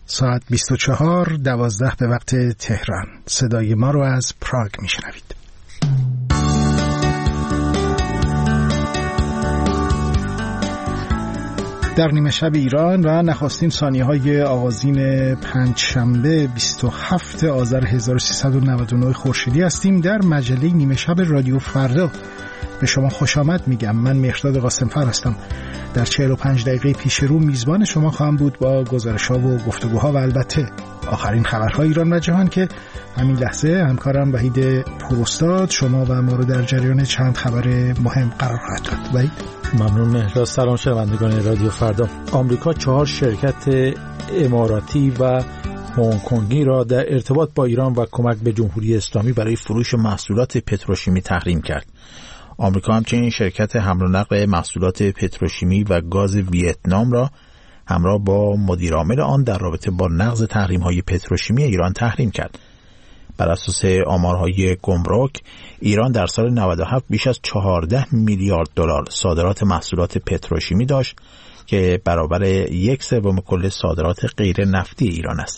ساعت 24:12 به وقت تهران. صدای ما رو از پراگ میشنوید. در نیمه شب ایران و نخستین ثانیه‌های آغازین پنجشنبه 27 آذر 1399 خورشیدی هستیم. در مجله نیمه شب رادیو فردا به شما خوش آمد میگم. من مهرداد قاسمفر هستم. در 45 دقیقه پیش رو میزبان شما خواهم بود با گزارش‌ها و گفتگوها و البته آخرین خبرهای ایران و جهان که همین لحظه همکارم وحید پوراستاد شما و ما رو در جریان چند خبر مهم قرار خواهد داد. وحید ممنون مهرداد. سلام شنوندگان رادیو فردا. آمریکا 4 شرکت اماراتی و هنگ کنگی را در ارتباط با ایران و کمک به جمهوری اسلامی برای فروش محصولات پتروشیمی تحریم کرد. آمریکا همچنین شرکت حمل و نقل محصولات پتروشیمی و گاز ویتنام را همراه با مدیرعامل آن در رابطه با نقض تحریم‌های پتروشیمی ایران تحریم کرد. بر اساس آمارهای گمرک، ایران در سال 97 بیش از 14 میلیارد دلار صادرات محصولات پتروشیمی داشت که برابر 1/3 کل صادرات غیر نفتی ایران است.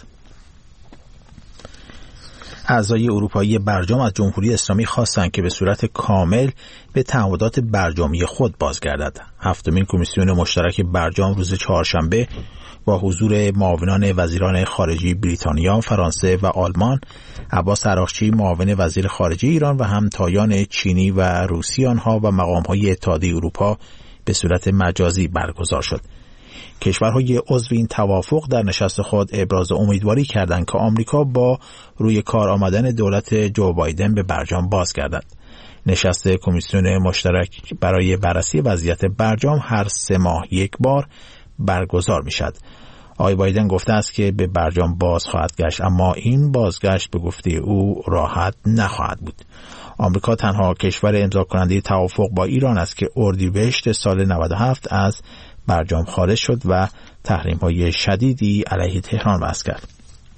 اعضای اروپایی برجام از جمهوری اسلامی خواستند که به صورت کامل به تعهدات برجامی خود بازگردد. هفتمین کمیسیون مشترک برجام روز چهارشنبه با حضور معاونان وزیران خارجه بریتانیا، فرانسه و آلمان، عباس عراقچی معاون وزیر خارجه ایران و همتایان چینی و روسی آنها و مقام‌های اتحادیه اروپا به صورت مجازی برگزار شد. کشورهای عضو این توافق در نشست خود ابراز امیدواری کردند که آمریکا با روی کار آمدن دولت جو بایدن به برجام بازگردد. نشست کمیسیون مشترک برای بررسی وضعیت برجام هر 3 ماه یک بار برگزار می شود. آقای بایدن گفته است که به برجام باز خواهد گشت، اما این بازگشت به گفته او راحت نخواهد بود. آمریکا تنها کشور امضا کننده توافق با ایران است که اردیبهشت سال 97 از برجام خارج شد و تحریم‌های شدیدی علیه تهران وضع کرد.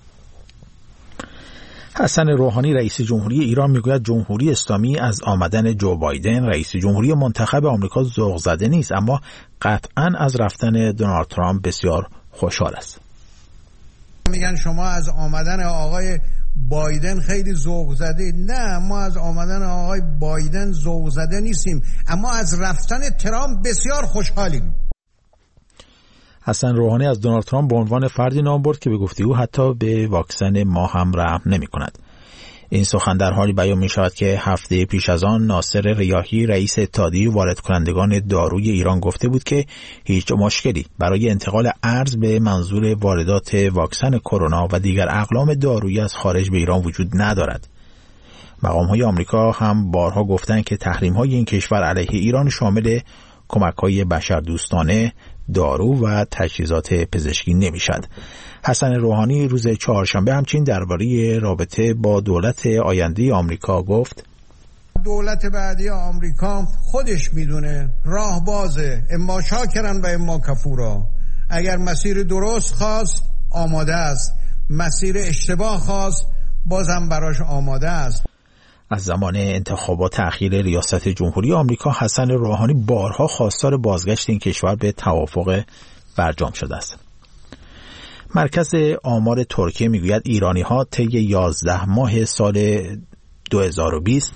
حسن روحانی رئیس جمهوری ایران میگوید جمهوری اسلامی از آمدن جو بایدن رئیس جمهوری منتخب آمریکا ذوق زده نیست، اما قطعاً از رفتن دونالد ترامپ بسیار خوشحال است. میگن شما از آمدن آقای بایدن خیلی ذوق زده. نه، ما از آمدن آقای بایدن ذوق زده نیستیم، اما از رفتن ترامپ بسیار خوشحالیم. حسن روحانی از دونالد ترامپ به عنوان فردی نام برد که به گفته او حتی به واکسن ما هم رحم نمی کند. این سخن در حالی بیان می شود که هفته پیش از آن ناصر ریاحی رئیس اتحادیه وارد کنندگان داروی ایران گفته بود که هیچ مشکلی برای انتقال ارز به منظور واردات واکسن کرونا و دیگر اقلام دارویی از خارج به ایران وجود ندارد. مقام‌های آمریکا هم بارها گفتند که تحریم‌های این کشور علیه ایران شامل کمک‌های بشردوستانه، دارو و تجهیزات پزشکی نمیشد. حسن روحانی روز چهارشنبه همچنین درباره رابطه با دولت آینده آمریکا گفت دولت بعدی آمریکا خودش میدونه، راه بازه، اما شاکرن و اما کفورا. اگر مسیر درست خواست آماده است، مسیر اشتباه خواست بازم براش آماده است. از زمان انتخابات اخیر ریاست جمهوری آمریکا حسن روحانی بارها خواستار بازگشت این کشور به توافق برجام شده است. مرکز آمار ترکیه میگوید ایرانی‌ها طی 11 ماه سال 2020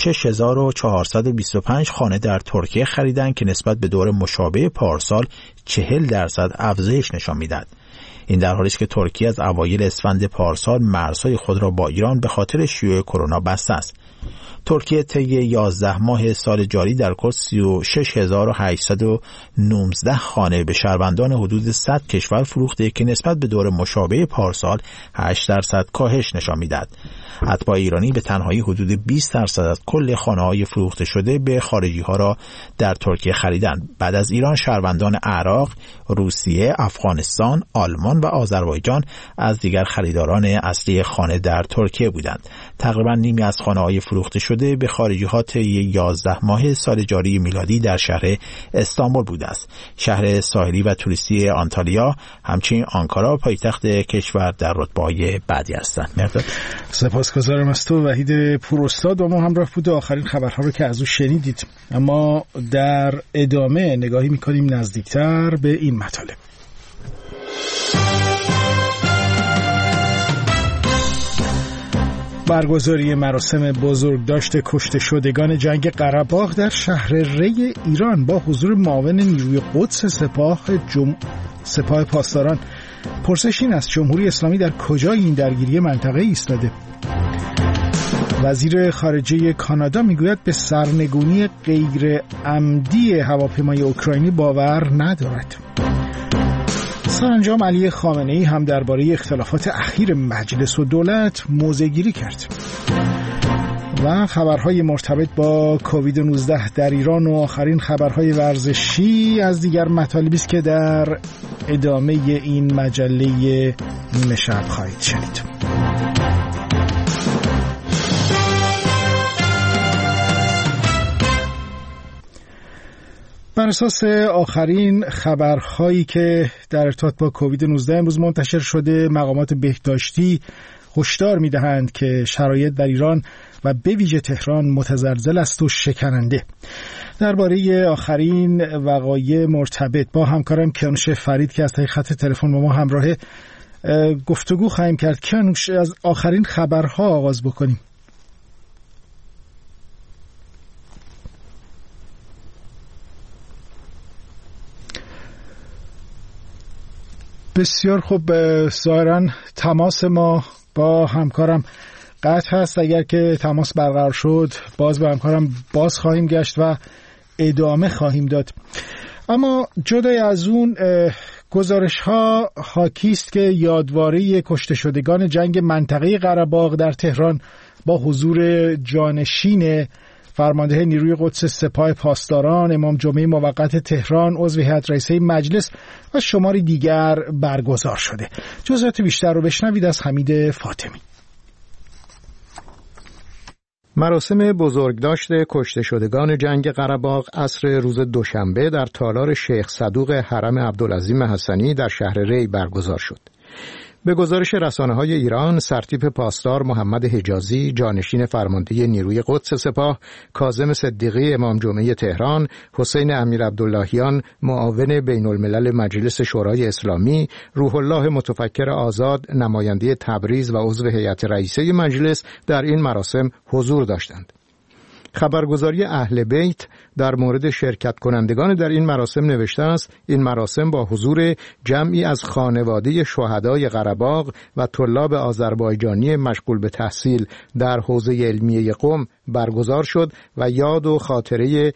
6425 خانه در ترکیه خریدند که نسبت به دور مشابه پارسال 40% افزایش نشان می‌دهد. این در حالی است که ترکیه از اوایل اسفند پارسال مرزهای خود را با ایران به خاطر شیوع کرونا بسته است. ترکیه طی 11 ماه سال جاری در کل 36819 خانه به شهروندان حدود 100 کشور فروخته که نسبت به دور مشابه پارسال 8% کاهش نشان می‌دهد. اتباع ایرانی به تنهایی حدود 20% از کل خانه‌های فروخته شده به خارجی‌ها را در ترکیه خریدند. بعد از ایران شهروندان عراق، روسیه، افغانستان، آلمان و آذربایجان از دیگر خریداران اصلی خانه در ترکیه بودند. تقریبا نیمی از خانه‌های فروخته شده به خارجی‌ها طی 11 ماه سال جاری میلادی در شهر استانبول بوده است. شهر ساحلی و توریستی آنتالیا همچنین آنکارا پایتخت کشور در رتبه‌های بعدی هستند. سپاسگزارم از تو وحید پوراستاد. و ما همراه بود آخرین خبرها رو که از او شنیدید، اما در ادامه نگاهی می‌کنیم نزدیکتر به این مطالب. برگزاری مراسم بزرگداشت کشته شدگان جنگ قره‌باغ در شهر ری ایران با حضور معاون نیروی قدس سپاه پاسداران. پرسش این است جمهوری اسلامی در کجای این درگیری منطقه ایستاده؟ وزیر خارجه کانادا میگوید به سرنگونی غیر عمدی هواپیمای اوکراینی باور ندارد. سرانجام علی خامنه‌ای هم درباره اختلافات اخیر مجلس و دولت موضع‌گیری کرد. و خبرهای مرتبط با کووید 19 در ایران و آخرین خبرهای ورزشی از دیگر مطالبی است که در ادامه این مجله نیمه شب خواهید شنید. بر اساس آخرین خبرهایی که در ارتباط با کووید 19 امروز منتشر شده، مقامات بهداشتی هشدار می‌دهند که شرایط در ایران و به ویژه تهران متزلزل است و شکننده. درباره آخرین وقایع مرتبط با همکارم کیانوش فرید که از طریق خط تلفن با ما همراهه گفتگو خواهیم کرد. کیانوش، از آخرین خبرها آغاز بکنیم. بسیار خوب، ظاهراً تماس ما با همکارم قطع هست. اگر که تماس برقرار شد باز به همکارم باز خواهیم گشت و ادامه خواهیم داد. اما جدای از اون گزارش ها حاکی است که یادواره کشته شدگان جنگ منطقه قره‌باغ در تهران با حضور جانشین فرمانده نیروی قدس سپاه پاسداران، امام جمعه موقت تهران، عضو هیئت رئیسه مجلس و شماری دیگر برگزار شده. جزئیات بیشتر رو بشنوید از حمید فاطمی. مراسم بزرگداشت کشته شدگان جنگ قره‌باغ عصر روز دوشنبه در تالار شیخ صدوق حرم عبدالعظیم حسنی در شهر ری برگزار شد. به گزارش رسانه‌های ایران، سرتیپ پاسدار محمد حجازی، جانشین فرمانده نیروی قدس سپاه، کاظم صدیقی امام جمعه تهران، حسین امیرعبداللهیان معاون بین‌الملل مجلس شورای اسلامی، روح الله متفکر آزاد نماینده تبریز و عضو هیئت رئیسه مجلس در این مراسم حضور داشتند. خبرگزاری اهل بیت در مورد شرکت کنندگان در این مراسم نوشته است: این مراسم با حضور جمعی از خانواده شهدای قره‌باغ و طلاب آذربایجانی مشغول به تحصیل در حوزه علمیه قم برگزار شد و یاد و خاطره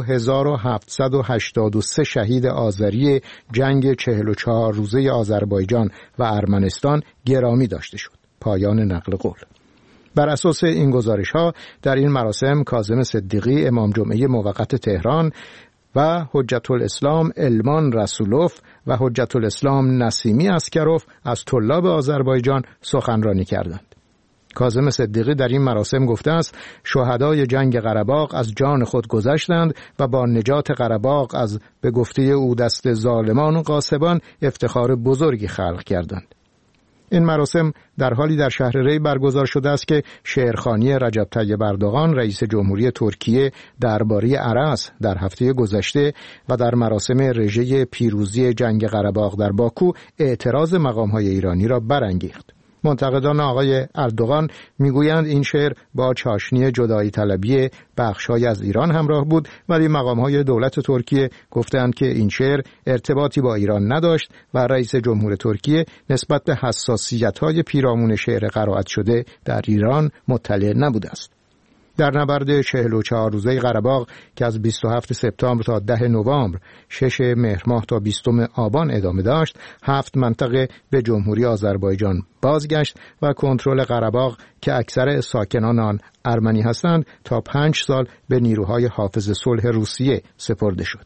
2783 شهید آذری جنگ 44 روزه آذربایجان و ارمنستان گرامی داشته شد. پایان نقل قول. بر اساس این گزارش‌ها در این مراسم کاظم صدیقی امام جمعه موقت تهران و حجت الاسلام المان رسولوف و حجت الاسلام نسیمی اسکروف از طلاب آذربایجان سخنرانی کردند. کاظم صدیقی در این مراسم گفته است شهدای جنگ قره‌باغ از جان خود گذشتند و با نجات قره‌باغ از به گفته او دست ظالمان و غاصبان افتخار بزرگی خلق کردند. این مراسم در حالی در شهر ری برگزار شده است که شعرخوانی رجب طیب اردوغان رئیس جمهوری ترکیه درباره ارس در هفته گذشته و در مراسم رژه پیروزی جنگ قره‌باغ در باکو اعتراض مقام‌های ایرانی را برانگیخت. منتقدان آقای اردوغان میگویند این شعر با چاشنی جدایی طلبی بخش‌های از ایران همراه بود، ولی مقام‌های دولت ترکیه گفتند که این شعر ارتباطی با ایران نداشت و رئیس جمهور ترکیه نسبت به حساسیت‌های پیرامون شعر قرائت شده در ایران مطلع نبوده است. در نبرد 44 روزه قره‌باغ که از 27 سپتامبر تا 10 نوامبر، 6 مهر ماه تا 20 آبان ادامه داشت، 7 منطقه به جمهوری آذربایجان بازگشت و کنترل قره‌باغ که اکثر ساکنان آن ارمنی هستند تا 5 سال به نیروهای حافظ صلح روسیه سپرده شد.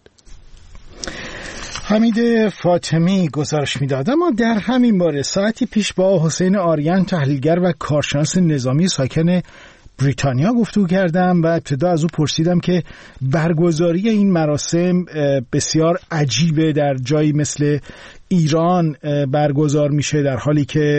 حمید فاطمی گزارش می‌داد. اما در همین باره ساعتی پیش با حسین آریان تحلیلگر و کارشناس نظامی ساکن بریتانیا گفتگو کردم و ابتدا از او پرسیدم که برگزاری این مراسم بسیار عجیبه در جایی مثل ایران برگزار میشه، در حالی که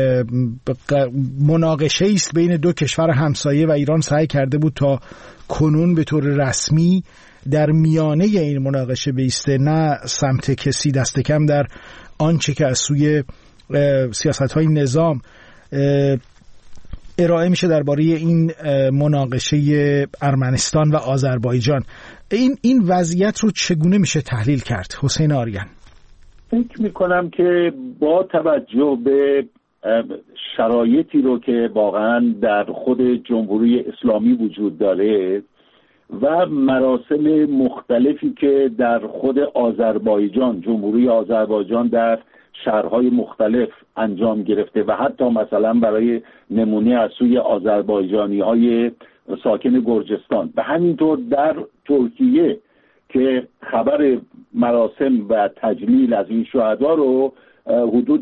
مناقشه است بین دو کشور همسایه و ایران سعی کرده بود تا کنون به طور رسمی در میانه این مناقشه بیسته، نه سمت کسی، دست کم در آنچه که از سوی سیاست‌های نظام ارائه میشه درباره این مناقشه ارمنستان و آذربایجان. این وضعیت رو چگونه میشه تحلیل کرد حسین آریان؟ فکر میکنم که با توجه به شرایطی رو که واقعا در خود جمهوری اسلامی وجود داره و مراسم مختلفی که در خود آذربایجان، جمهوری آذربایجان در شهرهای مختلف انجام گرفته و حتی مثلا برای نمونه از سوی آذربایجانی‌های ساکن گرجستان و همینطور در ترکیه که خبر مراسم و تجلیل از این شهدا رو حدود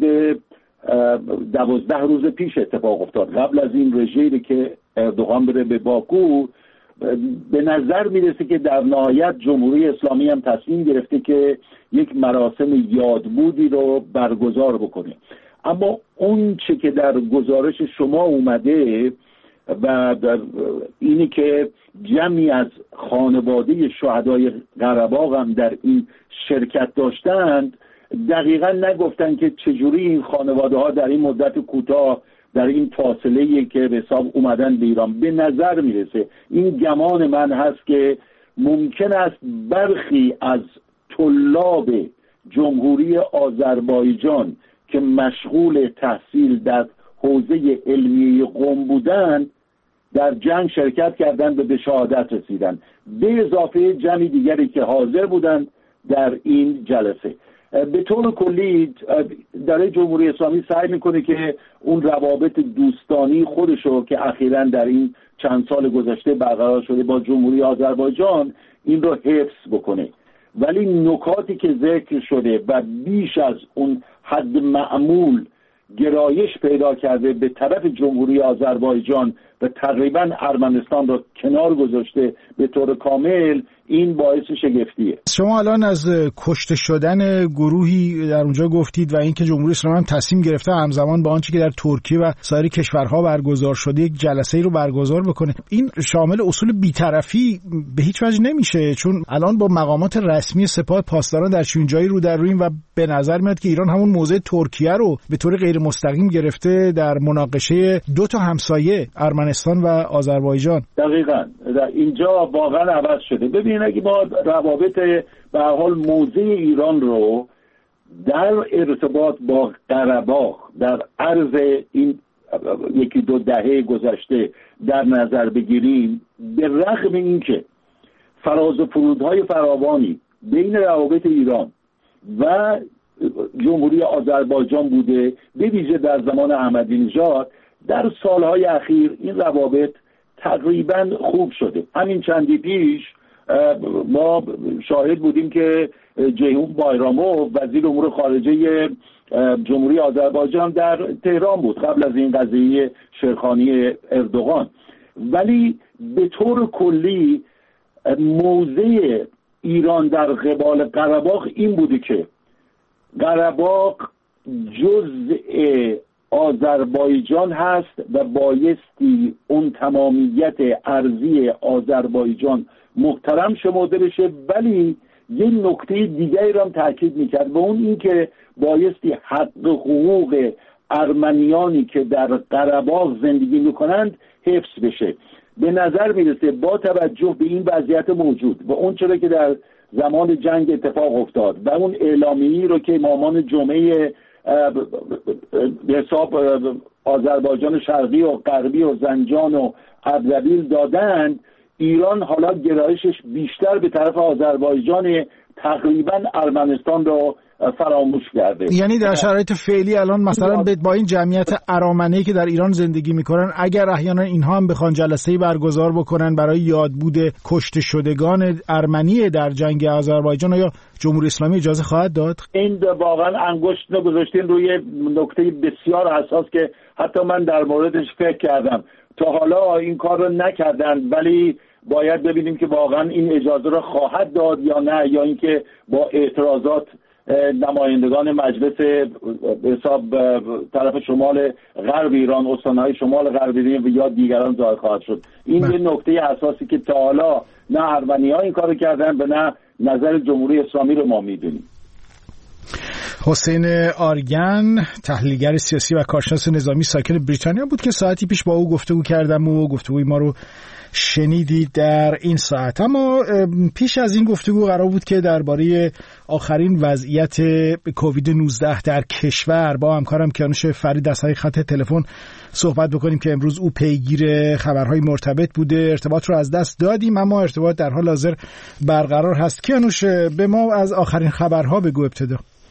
12 روز پیش اتفاق افتاد، قبل از این رژیمی که اردوغان بره به باکو. به نظر میرسه که در نهایت جمهوری اسلامی هم تصمیم گرفته که یک مراسم یادبودی رو برگزار بکنه. اما اون چه که در گزارش شما اومده و اینی که جمعی از خانواده شهدای قره‌باغ هم در این شرکت داشتند، دقیقا نگفتن که چجوری این خانواده ها در این مدت کوتاه، در این فاصله‌ای که به حساب اومدن به ایران. به نظر میرسه، این گمان من هست که ممکن است برخی از طلاب جمهوری آذربایجان که مشغول تحصیل در حوزه علمی قم بودند در جنگ شرکت کردند و به شهادت رسیدند، به اضافه جمعی دیگری که حاضر بودند در این جلسه. به طور کلی در جمهوری اسلامی سعی میکنه که اون روابط دوستانی خودشو که اخیراً در این چند سال گذشته برقرار شده با جمهوری آذربایجان این رو حفظ بکنه، ولی نکاتی که ذکر شده و بیش از اون حد معمول گرایش پیدا کرده به طرف جمهوری آذربایجان و تقریبا ارمنستان را کنار گذاشته به طور کامل، این باعث شگفتیه. شما الان از کشته شدن گروهی در اونجا گفتید و اینکه جمهوری اسلامی هم تصمیم گرفته همزمان با آنچه که در ترکیه و سایر کشورها برگزار شده یک جلسه‌ای رو برگزار بکنه. این شامل اصول بی‌طرفی به هیچ وجه نمیشه، چون الان با مقامات رسمی سپاه پاسداران در چنین جایی رو در رویم و به نظر میاد که ایران همون موضع ترکیه رو به طور غیر مستقیم گرفته در مناقشه دو تا همسایه ارمنستان و آذربایجان. دقیقاً اینجا واقعا عوض شده. ببینید اگه ما روابط به هر حال موضع ایران رو در ارتباط با قره‌باغ در عرض این یکی دو دهه گذشته در نظر بگیریم، به رغم اینکه فراز و فرودهای فراوانی بین روابط ایران و جمهوری آذربایجان بوده، به ویژه در زمان احمدی نژاد، در سالهای اخیر این روابط تقریبا خوب شده. همین چندی پیش ما شاهد بودیم که جیهون بایراموف وزیر امور خارجه جمهوری آذربایجان در تهران بود قبل از این قضیه شیرخانی اردوغان. ولی به طور کلی موضع ایران در قبال قره‌باغ این بوده که قره‌باغ جزء آذربایجان هست و بایستی اون تمامیت ارضی آذربایجان محترم شمرده بشه، ولی یه نکته دیگری رو هم تاکید میکرد و اون این که بایستی حق حقوق ارمنیانی که در قره‌باغ زندگی میکنند حفظ بشه. به نظر میرسه با توجه به این وضعیت موجود و اون چرا که در زمان جنگ اتفاق افتاد و اون اعلامیه‌ای رو که امامان جمعه به حساب آذربایجان شرقی و غربی و زنجان و اردبیل دادند، ایران حالا گرایشش بیشتر به طرف آذربایجان، تقریبا ارمنستان رو فراموش کرده. یعنی در شرایط فعلی الان مثلا با این جمعیت ارامنه‌ای که در ایران زندگی میکنن، اگر احیانا اینها هم بخوان جلسه‌ای برگزار بکنن برای یادبود کشته شدگان ارمنی در جنگ آذربایجان، یا جمهوری اسلامی اجازه خواهد داد؟ این واقعا انگشت گذاشتین روی نکته بسیار حساس که حتی من در موردش فکر کردم. تا حالا این کار رو نکردن، ولی باید ببینیم که واقعا این اجازه رو خواهد داد یا نه، یا اینکه با اعتراضات نمایندگان مجلس حساب طرف شمال غرب ایران، استانهای شمال غرب ایران یا دیگران ظاهر خواهد شد. این یه نکته اساسی که تا حالا نه ارمنی‌ها این کارو کردن و نه نظر جمهوری اسلامی رو ما میدونیم. حسین آرگن، تحلیلگر سیاسی و کارشناس نظامی ساکن بریتانیا بود که ساعتی پیش با او گفتگو کردم و گفتگوی ما رو شنیدید در این ساعت. اما پیش از این گفتگو قرار بود که درباره آخرین وضعیت کووید 19 در کشور با همکارم کیانوش فرید از خط تلفن صحبت بکنیم که امروز او پیگیر خبرهای مرتبط بوده. ارتباط رو از دست دادیم اما ارتباط در حال حاضر برقرار هست. کیانوش، به ما از آخرین خبرها بگو ابتدا.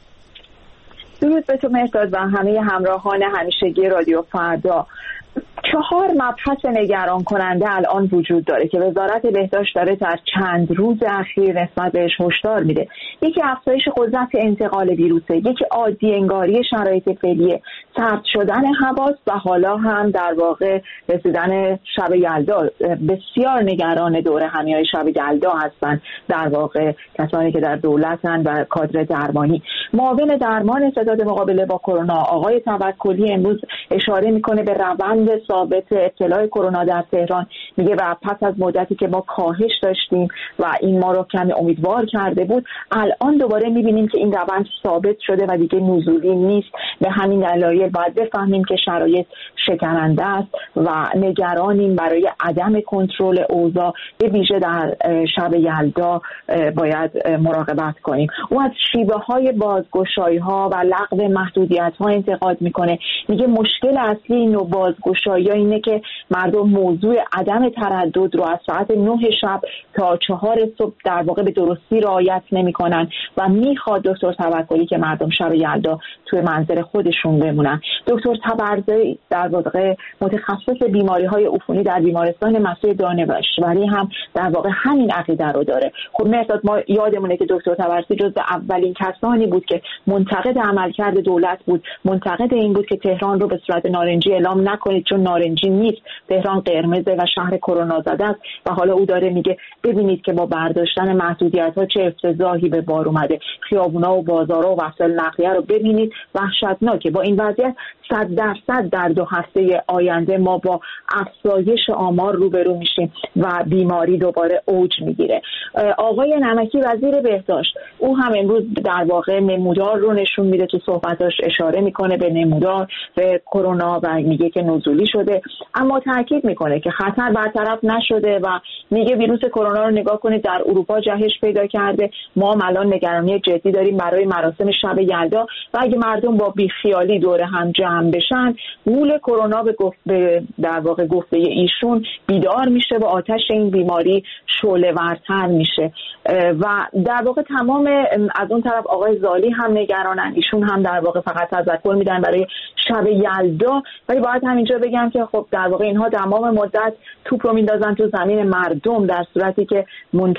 درود به تو مهرداد و همه همراهان همیشگی رادیو فردا. 4 مبحث نگران کننده الان وجود داره که وزارت بهداشت داره در چند روز اخیر نسبت بهش هشدار میده. یکی افزایش قدرت انتقال ویروسه، یکی عادی انگاری شرایط فعلی، سرد شدن هواست و حالا هم در واقع رسیدن شب یلدا. بسیار نگران دوره همیای شب یلدا هستن در واقع کسانی که در دولتن و کادر درمانی. معاون درمان ستاد مقابله با کرونا آقای توکلی امروز اشاره میکنه به روند ثابت ابتلای کرونا در تهران. میگه و پس از مدتی که ما کاهش داشتیم و این ما رو کمی امیدوار کرده بود، الان دوباره میبینیم که این روند ثابت شده و دیگه نزولی نیست. به همین دلایل باید بفهمیم که شرایط شکننده است و نگرانیم برای عدم کنترل اوضاع، به ویژه در شب یلدا باید مراقبت کنیم. او از شیوه های بازگشایی ها و لغو محدودیت ها انتقاد میکنه. میگه مشکل اصلی این نوع بازگشایی اینه که مردم موضوع عدم تردد رو از ساعت 9 شب تا 4 صبح در واقع به درستی رعایت نمی‌کنن و میخواد دکتر توکلی که مردم شب یلدا توی منزل خودشون بمونن. دکتر تبرزی در واقع متخصص بیماری‌های عفونی در بیمارستان مسیح دانشوری هم در واقع همین عقیده رو داره. خب مهرداد، ما یادمونه که دکتر تبرزی جزو اولین کسانی بود که منتقد عملکرد دولت بود، منتقد این بود که تهران رو به صورت نارنجی اعلام نکنید چون نارنجی نیست، تهران قرمزه و شهر کرونا زده است. و حالا او داره میگه ببینید که با برداشتن محدودیت‌ها چه افتضاحی به بار اومده. خیابونا و بازارها و وسایل نقلیه رو ببینید، وحشتناکه. با این وضعیت 100% در 2 هفته آینده ما با افزایش آمار روبرو میشیم و بیماری دوباره اوج میگیره. آقای نمکی وزیر بهداشت، او هم امروز در واقع نمودار رو نشون میده، تو صحبتاش اشاره میکنه به نمودار به کرونا و میگه که نزولی شده، اما تاکید میکنه که خطر برطرف نشده و میگه ویروس کرونا رو نگاه کنید در اروپا جهش پیدا کرده. ما هم الان نگرانی جدی داریم برای مراسم شب یلدا و اگه مردم با بیخیالی دور هم جمع بشن، گول کرونا به در واقع گفته ایشون بیدار میشه و آتش این بیماری شعله‌ورتر میشه. و در واقع تمام از اون طرف آقای زالی هم نگرانن، ایشون هم در واقع فقط تذکر میدن برای شب یلدا. ولی باید همینجا بگم که خب در واقع اینها تمام مدت توپ رو میندازن تو زمین مردم، در صورتی که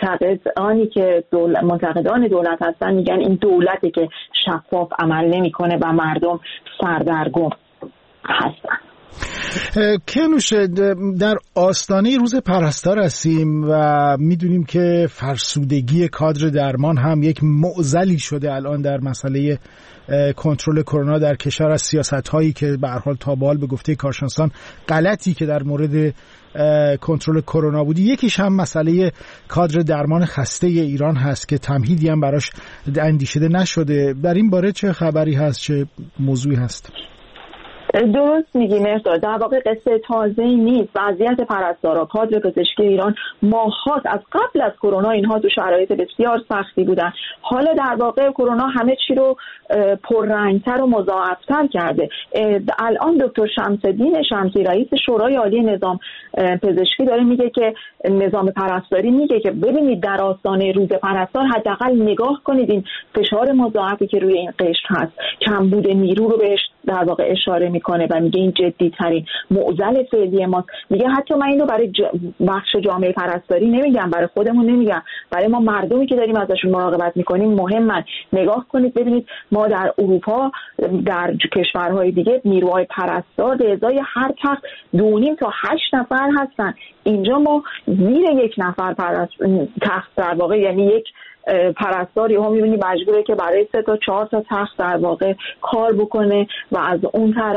منتقدان دولت هستن میگن این دولتی که شفاف عمل نمیکنه و مردم سردرگم هستن. کیانوش، در آستانه روز پرستار هستیم و میدونیم که فرسودگی کادر درمان هم یک معضلی شده الان در مسئله کنترل کرونا در کشور، از سیاست‌هایی که به هر حال تا به حال به گفته کارشناسان غلطی که در مورد کنترل کرونا بودی. یکیش هم مسئله کادر درمان خسته ایران هست که تمهیدی هم براش اندیشیده نشده. در این باره چه خبری هست، چه موضوعی هست؟ درست میگی مهرداد، در واقع قصه تازه‌ای نیست. وضعیت پرستارا، کادر پزشکی ایران ماه‌هاست از قبل از کرونا اینها تو شرایط بسیار سختی بودن. حالا در واقع کرونا همه چی رو پررنگتر و مضاعفتر کرده. الان دکتر شمس‌الدین شمسی رئیس شورای عالی نظام پزشکی داره میگه که نظام پرستاری میگه که ببینید در آستانه روز پرستار حداقل نگاه کنید این فشار مضاعفی که روی این قشر هست، کمبود نیرو رو بهش در واقع اشاره میکنه و میگه این جدی ترین معضل فعلی ماست. میگه حتی من اینو برای بخش جامعه پرستاری نمیگم، برای خودمون نمیگم، برای ما مردمی که داریم ازشون مراقبت میکنیم مهمن. نگاه کنید ببینید ما در اروپا، در کشورهای دیگه نیروهای پرستار به ازای هر تخت 2.5 تا 8 نفر هستن. اینجا ما زیر 1 نفر تخت در واقع، یعنی یک پرستاری هم می‌بینی مجبوره که برای 3 تا 4 تا تخت در واقع کار بکنه و از اون طرف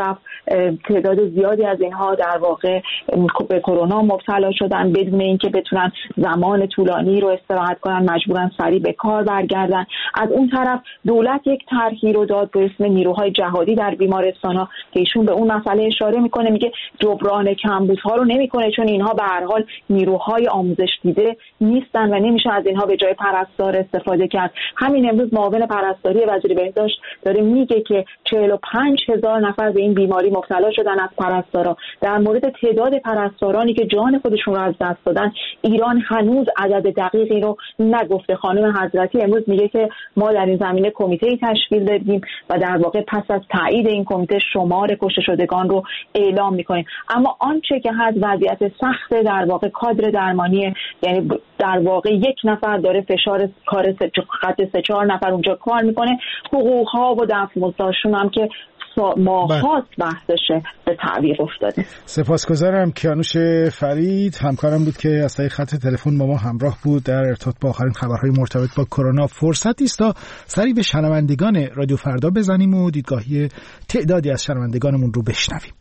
تعداد زیادی از اینها در واقع به کرونا مبتلا شدن بدون اینکه بتونن زمان طولانی رو استراحت کنن، مجبورن سریع به کار برگردن. از اون طرف دولت یک طرحی رو داد به اسم نیروهای جهادی در بیمارستان‌ها که ایشون به اون مسئله اشاره میکنه، میگه جبران کمبودها رو نمیکنه چون اینها به هر حال نیروهای آموزش دیده نیستن و نمیشه از اینها به جای پرستار استفاده کرد. همین امروز معاون پرستاری وزیر بهداشت داره میگه که 45,000 نفر به این بیماری مبتلا شدن از پرستارا. در مورد تعداد پرستارانی که جان خودشون رو از دست دادن ایران هنوز عدد دقیقی رو نگفته. خانم حضرتی امروز میگه که ما در این زمینه کمیته‌ای تشکیل دادیم و در واقع پس از تایید این کمیته شمار کشته شدگان رو اعلام میکنیم. اما آنچه که هست وضعیت سخت در واقع کادر درمانی، یعنی در واقع یک نفر داره فشار کار خط 3-4 نفر اونجا کار میکنه. حقوق‌ها و دفع‌مزدشون هم که ماهاست بحثشه به تعویق افتاده. سپاسگزارم. کیانوش فرید همکارم بود که از طریق خط تلفن با ما همراه بود در ارتباط با آخرین خبرهای مرتبط با کرونا. فرصتی است تا سری به شنوندگان رادیو فردا بزنیم و دیدگاهی تعدادی از شنوندگانمون رو بشنویم.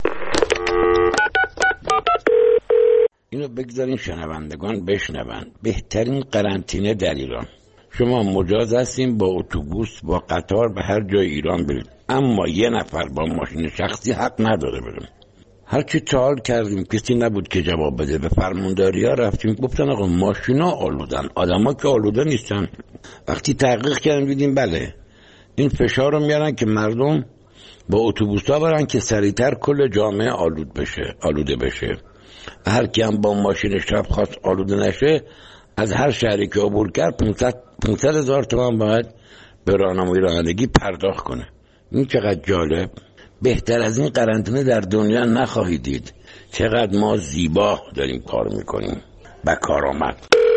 اینو بگذارین شنوندگان بشنون. بهترین قرنطینه در ایران. شما مجاز هستین با اتوبوس با قطار به هر جای ایران برید، اما یه نفر با ماشین شخصی حق نداره بریم. هر چی سوال کردیم کسی نبود که جواب بده. به فرمانداریا رفتیم گفتن آقا ماشینا آلودن، آدما که آلوده نیستن. وقتی تحقیق کردیم دیدیم بله این فشار رو میارن که مردم با اتوبوس‌ها برن که سریعتر کل جامعه آلوده بشه. هر کی هم با ماشین شب خواست آلوده نشه از هر شهری که عبور کرد 500,000 تومان باید به راهنمایی رانندگی پرداخت کنه. این چقدر جالب. بهتر از این قرنطینه در دنیا نخواهید دید. چقدر ما زیبا داریم کار میکنیم. با کارآمد.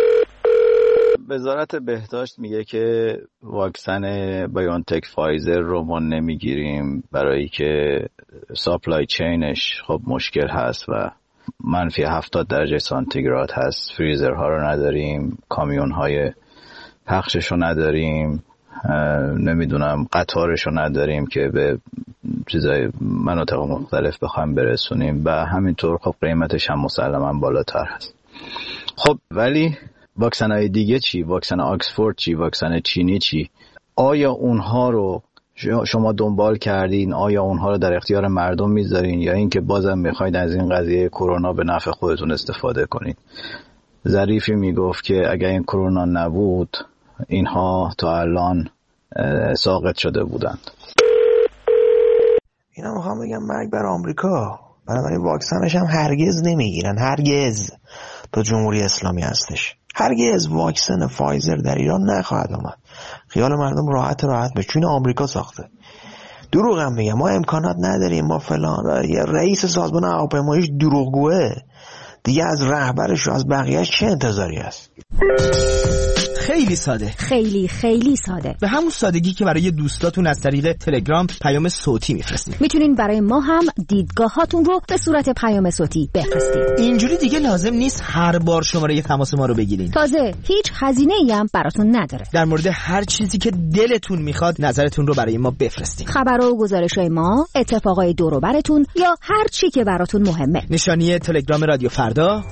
وزارت بهداشت میگه که واکسن بایونتک فایزر رو ما نمیگیریم برای که ساپلای چینش خب مشکل هست و منفی 70 درجه سانتیگراد هست. فریزرها رو نداریم، کامیون‌های پخشش رو نداریم، نمیدونم قطارش رو نداریم که به چیزای مناطق مختلف بخوایم برسونیم و همینطور خب قیمتش هم مسلماً بالاتر هست. خب ولی واکسن های دیگه چی؟ واکسن آکسفورد چی؟ واکسن چینی چی؟ آیا اونها رو شما دنبال کردین؟ آیا اونها رو در اختیار مردم میذارین یا اینکه بازم میخواید از این قضیه کرونا به نفع خودتون استفاده کنید؟ ظریفی میگفت که اگر این کرونا نبود اینها تا الان ساقط شده بودند. اینا میخوام بگم مرگ بر آمریکا، بنابراین واکسنش هم هرگز نمیگیرن، هرگز تا جمهوری اسلامی هستش. هرگز واکسن فایزر در ایران نخواهد آمد. خیال مردم راحت به چون آمریکا ساخته. دروغ هم میگم، ما امکانات نداریم، ما فلان. رئیس سازمان هواپیماییش دروغگوه دیگه، از رهبرش و از بقیه‌اش چه انتظاری هست؟ خیلی ساده، خیلی ساده، به همون سادگی که برای دوستاتون از طریق تلگرام پیام صوتی میفرستید. میتونین برای ما هم دیدگاهاتون رو به صورت پیام صوتی بفرستید. اینجوری دیگه لازم نیست هر بار شماره تماس ما رو بگیرین. تازه هیچ هزینه‌ای هم براتون نداره. در مورد هر چیزی که دلتون میخواد نظرتون رو برای ما بفرستین. خبرها و گزارش‌های ما، اتفاقای دور و براتون یا هر چی که براتون مهمه. نشانی تلگرام رادیو فردا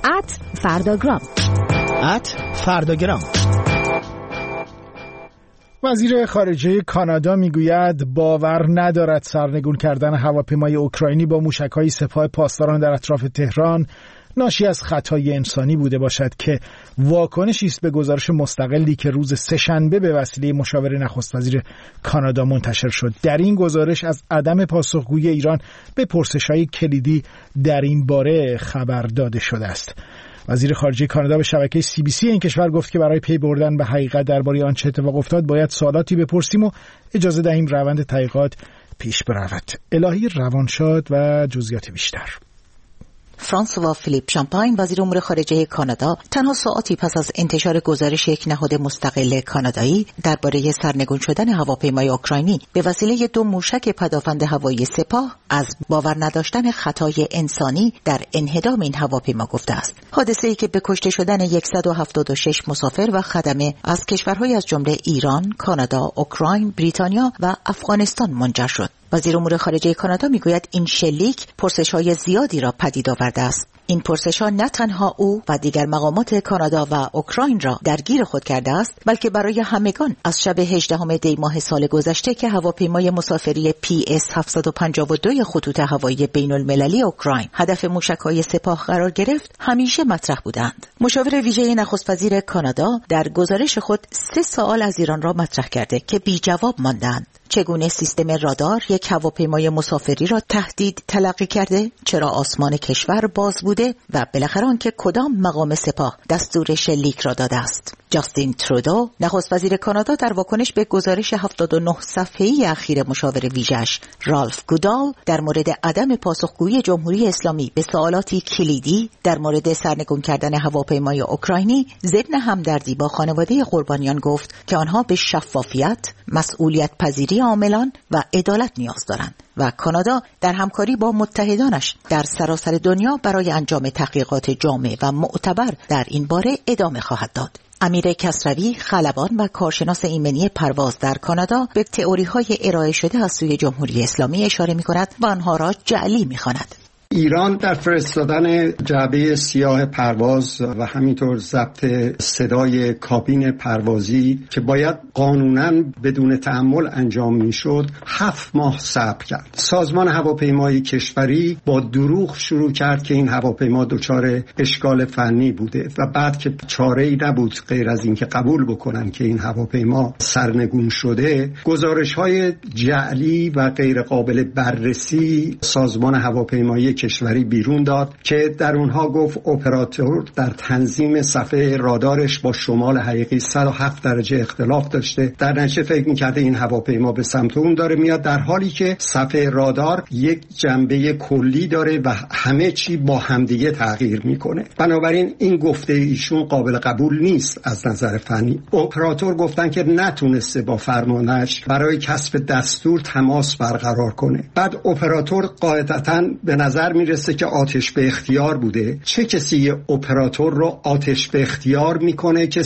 @فرداگرام. وزیر خارجه کانادا میگوید باور ندارد سرنگون کردن هواپیمای اوکراینی با موشک‌های سپاه پاسداران در اطراف تهران ناشی از خطای انسانی بوده باشد که واکنشی است به گزارش مستقلی که روز سه‌شنبه به وسیله مشاور نخست وزیر کانادا منتشر شد. در این گزارش از عدم پاسخگویی ایران به پرسش‌های کلیدی در این باره خبر داده شده است. وزیر خارجه کانادا به شبکه CBC این کشور گفت که برای پی بردن به حقیقت درباره آنچه اتفاق افتاد باید سوالاتی بپرسیم و اجازه دهیم روند تحقیقات پیش برود. الهی روانشاد و جزئیات بیشتر. فرانسوا فیلیپ شامپاین وزیر امور خارجه کانادا تنها ساعاتی پس از انتشار گزارش یک نهاد مستقل کانادایی درباره سرنگون شدن هواپیمای اوکراینی به وسیله 2 موشک پدافند هوایی سپاه از باور نداشتن خطای انسانی در انهدام این هواپیما گفته است. حادثه‌ای که به کشته شدن 176 مسافر و خدمه از کشورهای از جمله ایران، کانادا، اوکراین، بریتانیا و افغانستان منجر شد. وزیر امور خارجه کانادا میگوید این شلیک پرسش‌های زیادی را پدید آورده است. این پرسش‌ها نه تنها او و دیگر مقامات کانادا و اوکراین را درگیر خود کرده است، بلکه برای همگان از شب 18 دی ماه سال گذشته که هواپیمای مسافری PS-752 خطوط هوایی بین‌المللی اوکراین هدف موشک‌های سپاه قرار گرفت همیشه مطرح بودند. مشاور ویژه نخست وزیر کانادا در گزارش خود 3 سوال از ایران را مطرح کرده که بی جواب ماندند. چگونه سیستم رادار یک هواپیمای مسافری را تهدید تلقی کرده؟ چرا آسمان کشور باز بوده؟ و بالاخره آنکه کدام مقام سپاه دستور شلیک را داده است؟ جاستین ترودو، نخست وزیر کانادا، در واکنش به گزارش 79 صفحه‌ای اخیر مشاور ویژه‌اش رالف گودال در مورد عدم پاسخگویی جمهوری اسلامی به سوالاتی کلیدی در مورد سرنگون کردن هواپیمای اوکراینی، ضمن همدردی با خانواده قربانیان گفت که آنها به شفافیت، مسئولیت پذیری عاملان و عدالت نیاز دارند و کانادا در همکاری با متحدانش در سراسر دنیا برای انجام تحقیقات جامع و معتبر در این باره ادامه خواهد داد. امیر کسروی، خلبان و کارشناس ایمنی پرواز در کانادا، به تئوری‌های ارائه شده از سوی جمهوری اسلامی اشاره می‌کند و آنها را جعلی می‌خواند. ایران در فرستادن جعبه سیاه پرواز و همینطور ضبط صدای کابین پروازی که باید قانوناً بدون تأمل انجام میشد 7 ماه صبر کرد. سازمان هواپیمایی کشوری با دروغ شروع کرد که این هواپیما دچار اشکال فنی بوده و بعد که چاره‌ای نبود غیر از این که قبول بکنن که این هواپیما سرنگون شده، گزارش‌های جعلی و غیر قابل بررسی سازمان هواپیمایی کشوری بیرون داد که در اونها گفت اپراتور در تنظیم صفحه رادارش با شمال حقیقی 107 درجه اختلاف داشته. در نتیجه فکر می‌کرده این هواپیما به سمت اون داره میاد، در حالی که صفحه رادار یک جنبه کلی داره و همه چی با همدیگه تغییر میکنه. بنابراین این گفته ایشون قابل قبول نیست از نظر فنی. اپراتور گفتن که نتونسته با فرمانش برای کسب دستور تماس برقرار کنه. بعد اپراتور قاعدتاً به نظر میرسه که آتش به اختیار بوده. چه کسی اپراتور رو آتش به اختیار میکنه که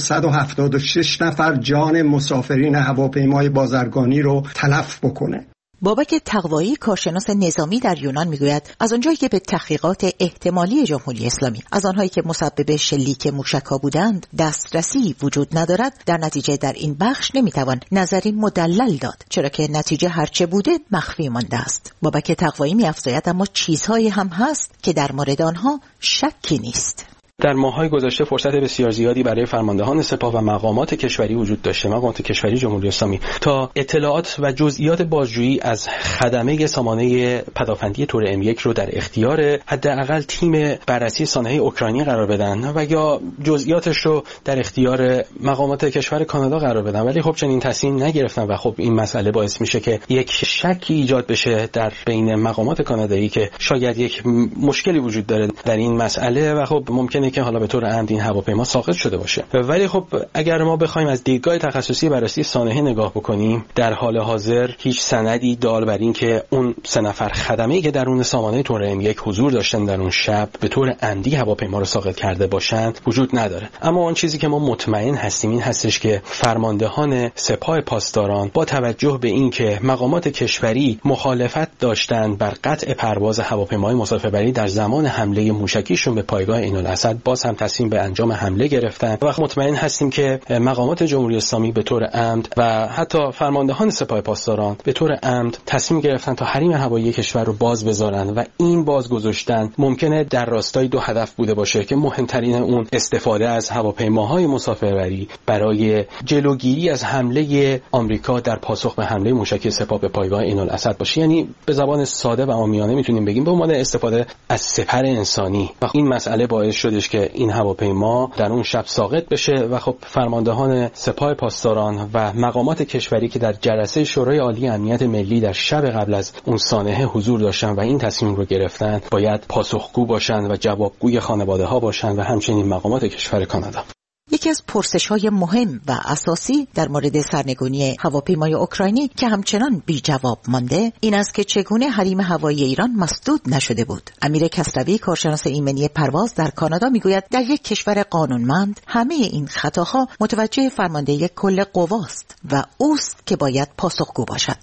176 نفر جان مسافرین هواپیمای بازرگانی رو تلف بکنه؟ بابک تقوایی، کارشناس نظامی در یونان، میگوید از آنجایی که به تحقیقات احتمالی جمهوری اسلامی از آنهایی که مسبب شلیک موشک‌ها بودند دسترسی وجود ندارد، در نتیجه در این بخش نمیتوان نظری مدلل داد، چرا که نتیجه هرچه بوده مخفی مانده است. بابک تقوایی می‌افزاید اما چیزهایی هم هست که در مورد آنها شکی نیست. در ماه‌های گذشته فرصت بسیار زیادی برای فرماندهان سپاه و مقامات کشوری وجود داشته، مقامات کشوری جمهوری اسلامی، تا اطلاعات و جزئیات بازجویی از خدمه سامانه پدافندی تور M1 رو در اختیار حداقل تیم بررسی سانحه اوکراینی قرار بدن و یا جزئیاتش رو در اختیار مقامات کشور کانادا قرار بدن، ولی خب چنین تصمیم نگرفتن و خب این مسئله باعث میشه که یک شکی ایجاد بشه در بین مقامات کانادایی که شاید یک مشکلی وجود داره در این مسئله و خب ممکنه که حالا به طور عمد این هواپیما ساقط شده باشه. ولی خب اگر ما بخوایم از دیدگاه تخصصی بررسی سانحه نگاه بکنیم، در حال حاضر هیچ سندی دال بر این که اون 3 نفر خدمه‌ای که درون سامانه تور M1 حضور داشتن در اون شب به طور عمدی هواپیما رو ساقط کرده باشند وجود نداره. اما اون چیزی که ما مطمئن هستیم این هستش که فرماندهان سپاه پاسداران با توجه به این که مقامات کشوری مخالفت داشتند بر قطع پرواز هواپیمای مسافربری در زمان حمله موشکیشون به پایگاه عین‌الاسد، باز هم تصمیم به انجام حمله گرفتن و مطمئن هستیم که مقامات جمهوری اسلامی به طور عمد و حتی فرماندهان سپاه پاسداران به طور عمد تصمیم گرفتن تا حریم هوایی کشور رو باز بذارن و این باز گذاشتن ممکنه در راستای 2 هدف بوده باشه که مهمترین اون استفاده از هواپیماهای مسافربری برای جلوگیری از حمله آمریکا در پاسخ به حمله موشکی سپاه به پایگاه عین‌الاسد باشه. یعنی به زبان ساده و عامیانه میتونیم بگیم به عنوان استفاده از سپر انسانی و این مسئله باعث شدش که این هواپیما در اون شب ساقط بشه و خب فرماندهان سپاه پاسداران و مقامات کشوری که در جلسه شورای عالی امنیت ملی در شب قبل از اون سانحه حضور داشتن و این تصمیم رو گرفتن باید پاسخگو باشن و جوابگوی خانواده ها باشن و همچنین مقامات کشور کانادا. یکی از پرسش‌های مهم و اساسی در مورد سرنگونی هواپیمای اوکراینی که همچنان بی جواب مانده این است که چگونه حریم هوایی ایران مسدود نشده بود. امیر کسروی، کارشناس ایمنی پرواز در کانادا، میگوید در یک کشور قانونمند همه این خطاها متوجه فرمانده کل قواست و اوست که باید پاسخگو باشد.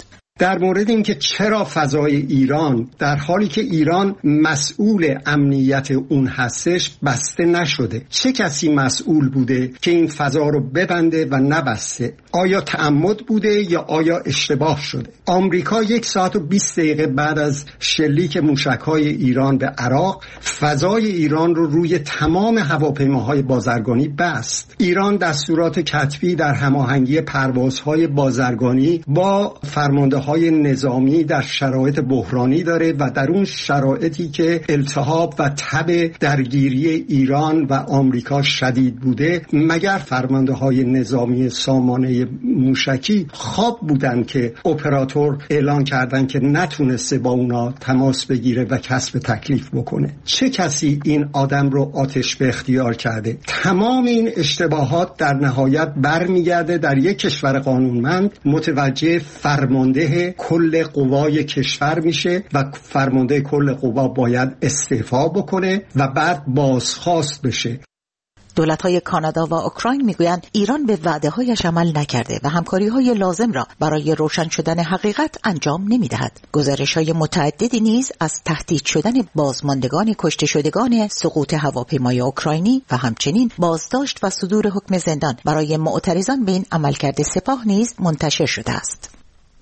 در مورد اینکه چرا فضای ایران در حالی که ایران مسئول امنیت اون هستش بسته نشده. چه کسی مسئول بوده که این فضا رو ببنده و نبسته؟ آیا تعمد بوده یا آیا اشتباه شده؟ آمریکا 1 ساعت و 20 دقیقه بعد از شلیک موشک‌های ایران به عراق فضای ایران رو روی تمام هواپیماهای بازرگانی بست. ایران دستورات کتبی در هماهنگی پروازهای بازرگانی با فرمانده‌های نظامی در شرایط بحرانی داره و در اون شرایطی که التهاب و تب درگیری ایران و آمریکا شدید بوده، مگر فرمانده‌های نظامی سامانه موشکی خواب بودن که اپراتور اعلان کردن که نتونسته با اونا تماس بگیره و کسب تکلیف بکنه؟ چه کسی این آدم رو آتش به اختیار کرده؟ تمام این اشتباهات در نهایت برمیگرده در یک کشور قانونمند متوجه فرمانده کل قوای کشور میشه و فرمانده کل قوا باید استعفا بکنه و بعد بازخواست بشه. دولت‌های کانادا و اوکراین میگویند ایران به وعده‌هایش عمل نکرده و همکاری‌های لازم را برای روشن شدن حقیقت انجام نمی‌دهد. گزارش‌های متعددی نیز از تهدید شدن بازماندگان کشته شدگان سقوط هواپیمای اوکراینی و همچنین بازداشت و صدور حکم زندان برای معترضان به این عملکرد سپاه نیز منتشر شده است.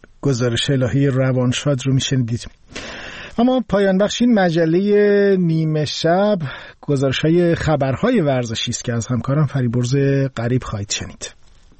گزارش الهی روانشاد رو میشنیدید. اما پایان بخش این مجله نیمه شب گزارش‌های خبرهای ورزشی است که از همکارم فریبرز غریب خواهید شنید.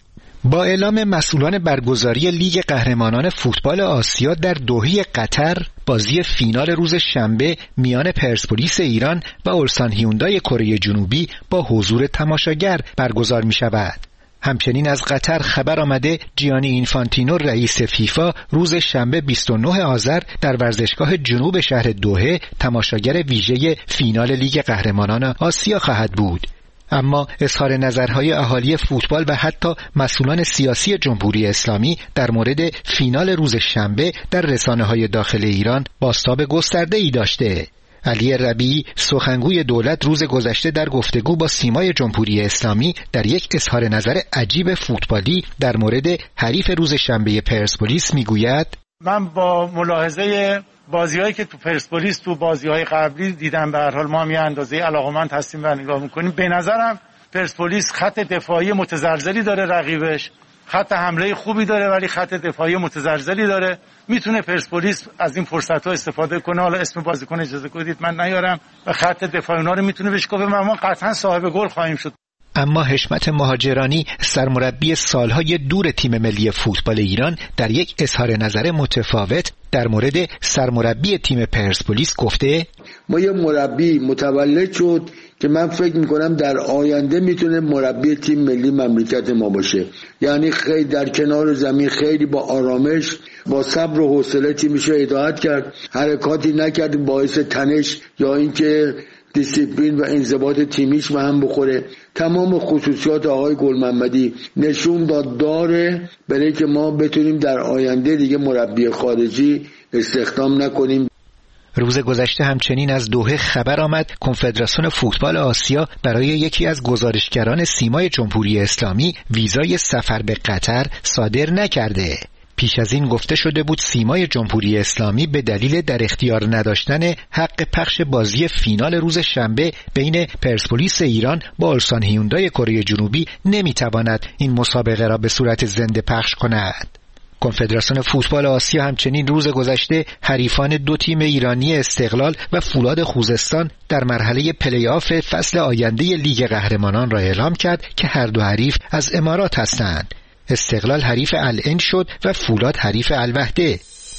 با اعلام مسئولان برگزاری لیگ قهرمانان فوتبال آسیا در دوحه قطر، بازی فینال روز شنبه میان پرسپولیس ایران و اولسان هیوندای کره جنوبی با حضور تماشاگر برگزار می شود. همچنین از قطر خبر آمده جیانی اینفانتینو رئیس فیفا روز شنبه 29 آذر در ورزشگاه جنوب شهر دوحه تماشاگر ویژه فینال لیگ قهرمانان آسیا خواهد بود. اما اظهار نظرهای اهالی فوتبال و حتی مسئولان سیاسی جمهوری اسلامی در مورد فینال روز شنبه در رسانه‌های داخل ایران بازتاب گسترده‌ای داشته. علی ربیعی سخنگوی دولت روز گذشته در گفتگو با سیمای جمهوری اسلامی در یک اظهار نظر عجیب فوتبالی در مورد حریف روز شنبه پرسپولیس میگوید: من با ملاحظه بازی‌هایی که تو پرسپولیس تو بازی‌های قبلی دیدم، به هر حال ما هم یه اندازه علاقه‌مند هستیم و نگاه می‌کنیم، به نظرم پرسپولیس خط دفاعی متزلزلی داره، رقیبش خط حمله خوبی داره ولی خط دفاعی متزلزلی داره. میتونه پرسپولیس از این فرصت‌ها استفاده کنه. حالا اسم بازیکن اجازه بدید من نیارم و خط دفاعی اونا رو میتونه بشکافه و ما قطعا صاحب گل خواهیم شد. اما حشمت مهاجرانی سرمربی سالهای دور تیم ملی فوتبال ایران در یک اظهار نظر متفاوت در مورد سرمربی تیم پرسپولیس گفته: ما یه مربی متولد شد که من فکر میکنم در آینده میتونه مربی تیم ملی مملکت ما باشه. یعنی خیلی در کنار زمین خیلی با آرامش، با صبر و حوصله تیمش رو هدایت کرد، حرکاتی نکرد باعث تنش یا اینکه دیسیپلین و انضباط تیمیش به هم بخوره. تمام خصوصیات آقای گلمحمدی نشون داره برای که ما بتونیم در آینده دیگه مربی خارجی استخدام نکنیم. روز گذشته همچنین از دوحه خبر آمد کنفدراسیون فوتبال آسیا برای یکی از گزارشگران سیمای جمهوری اسلامی ویزای سفر به قطر صادر نکرده. پیش از این گفته شده بود سیمای جمهوری اسلامی به دلیل در اختیار نداشتن حق پخش بازی فینال روز شنبه بین پرسپولیس ایران با اولسان هیوندای کره جنوبی نمیتواند این مسابقه را به صورت زنده پخش کند. کنفدراسیون فوتبال آسیا همچنین روز گذشته حریفان دو تیم ایرانی استقلال و فولاد خوزستان در مرحله پلی آف فصل آینده لیگ قهرمانان را اعلام کرد که هر دو حریف از امارات هستند. استقلال حریف العین شد و فولاد حریف الوحده.